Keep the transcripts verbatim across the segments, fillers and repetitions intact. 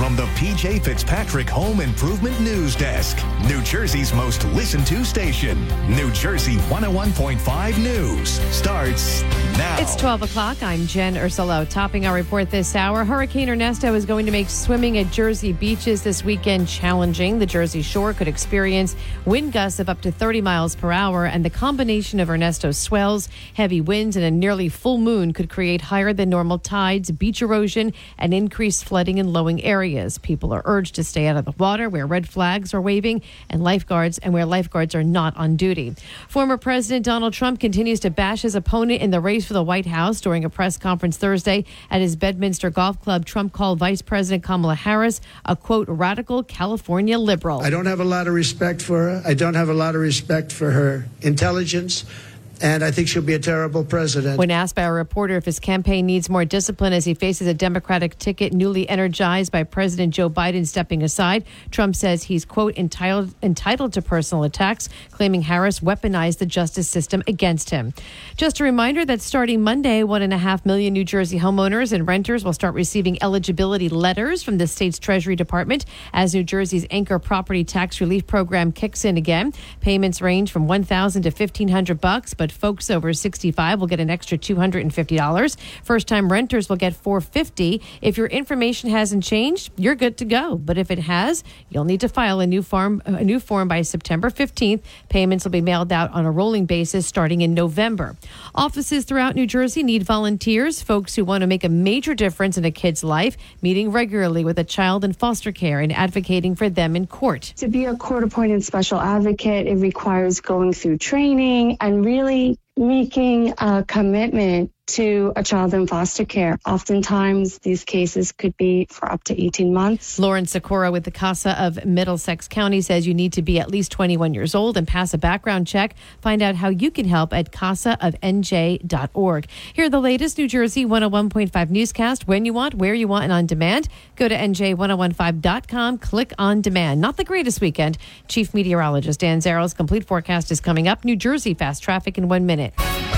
from the P J Fitzpatrick Home Improvement News Desk, New Jersey's most listened to station. New Jersey one oh one point five News starts now. It's twelve o'clock. I'm Jen Ursulo. Topping our report this hour, Hurricane Ernesto is going to make swimming at Jersey beaches this weekend challenging. The Jersey Shore could experience wind gusts of up to thirty miles per hour, and the combination of Ernesto's swells, heavy winds, and a nearly full moon could create higher than normal tides, beach erosion, and increased flooding in lowing areas. People are urged to stay out of the water where red flags are waving and lifeguards and where lifeguards are not on duty. Former President Donald Trump continues to bash his opponent in the race for the White House. During a press conference Thursday at his Bedminster Golf Club, Trump called Vice President Kamala Harris a, quote, radical California liberal. I don't have a lot of respect for her. I don't have a lot of respect for her intelligence. And I think she'll be a terrible president. When asked by a reporter if his campaign needs more discipline as he faces a Democratic ticket newly energized by President Joe Biden stepping aside, Trump says he's, quote, entitled, entitled to personal attacks, claiming Harris weaponized the justice system against him. Just a reminder that starting Monday, one and a half million New Jersey homeowners and renters will start receiving eligibility letters from the state's Treasury Department as New Jersey's anchor property tax relief program kicks in again. Payments range from one thousand dollars to fifteen hundred bucks, but folks over sixty-five will get an extra two hundred fifty dollars. First-time renters will get four hundred fifty dollars. If your information hasn't changed, you're good to go. But if it has, you'll need to file a new form, a new form by September fifteenth. Payments will be mailed out on a rolling basis starting in November. Offices throughout New Jersey need volunteers, folks who want to make a major difference in a kid's life, meeting regularly with a child in foster care and advocating for them in court. To be a court-appointed special advocate, it requires going through training and really making a commitment to a child in foster care. Oftentimes, these cases could be for up to eighteen months. Lauren Sikora with the CASA of Middlesex County says you need to be at least twenty-one years old and pass a background check. Find out how you can help at casa of n j dot org. Here are the latest New Jersey one oh one point five newscast when you want, where you want, and on demand. Go to N J ten fifteen dot com, click on demand. Not the greatest weekend. Chief Meteorologist Dan Zarrow's complete forecast is coming up. New Jersey fast traffic in one minute.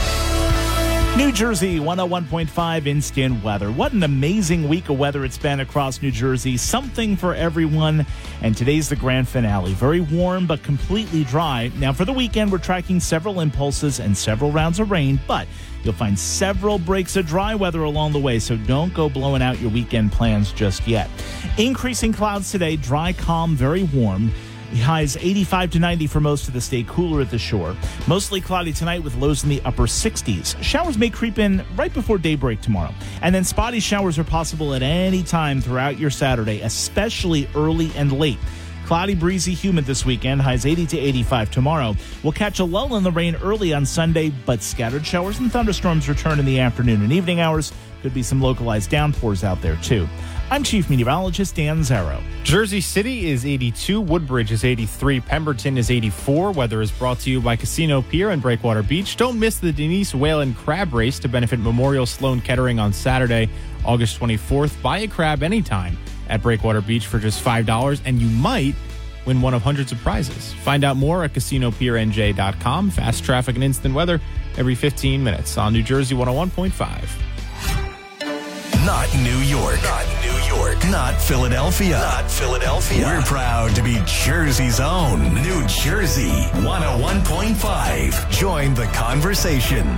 New Jersey one oh one point five instant weather. What an amazing week of weather it's been across New Jersey. Something for everyone. And today's the grand finale. Very warm, but completely dry. Now, for the weekend, we're tracking several impulses and several rounds of rain, but you'll find several breaks of dry weather along the way, so don't go blowing out your weekend plans just yet. Increasing clouds today, dry, calm, very warm. Highs eighty-five to ninety for most of the state, cooler at the shore. Mostly cloudy tonight with lows in the upper sixties. Showers may creep in right before daybreak tomorrow. And then spotty showers are possible at any time throughout your Saturday, especially early and late. Cloudy, breezy, humid this weekend. Highs eighty to eighty-five tomorrow. We'll catch a lull in the rain early on Sunday, but scattered showers and thunderstorms return in the afternoon and evening hours. Could be some localized downpours out there, too. I'm Chief Meteorologist Dan Zarrow. Jersey City is eighty-two, Woodbridge is eighty-three, Pemberton is eighty-four. Weather is brought to you by Casino Pier and Breakwater Beach. Don't miss the Denise Whalen Crab Race to benefit Memorial Sloan Kettering on Saturday, August twenty-fourth. Buy a crab anytime at Breakwater Beach for just five dollars, and you might win one of hundreds of prizes. Find out more at casino pier n j dot com. Fast traffic and instant weather every fifteen minutes on New Jersey one oh one point five. Not New York. Not New York. Not Philadelphia. Not Philadelphia. We're proud to be Jersey's own New Jersey one oh one point five. Join the conversation.